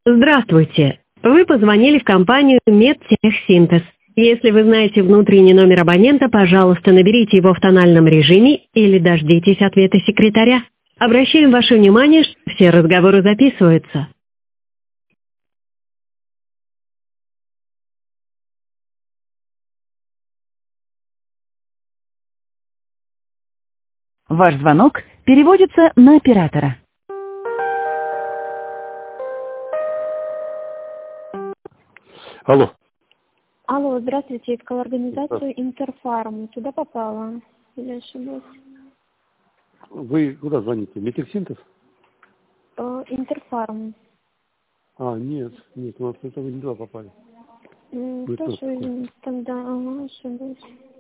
Здравствуйте. Вы позвонили в компанию Медтехсинтез. Если вы знаете внутренний номер абонента, пожалуйста, наберите его в тональном режиме или дождитесь ответа секретаря. Обращаем ваше внимание, что все разговоры записываются. Ваш звонок переводится на оператора. Алло. Алло, здравствуйте, искала Да. организацию Интерфарм. Туда попала? Или ошиблась? Вы куда звоните? Метексинтез? Интерфарм. Нет, у нас это вы не туда попали. Вы кто Хорошо, такой? извините, тогда ошиблась.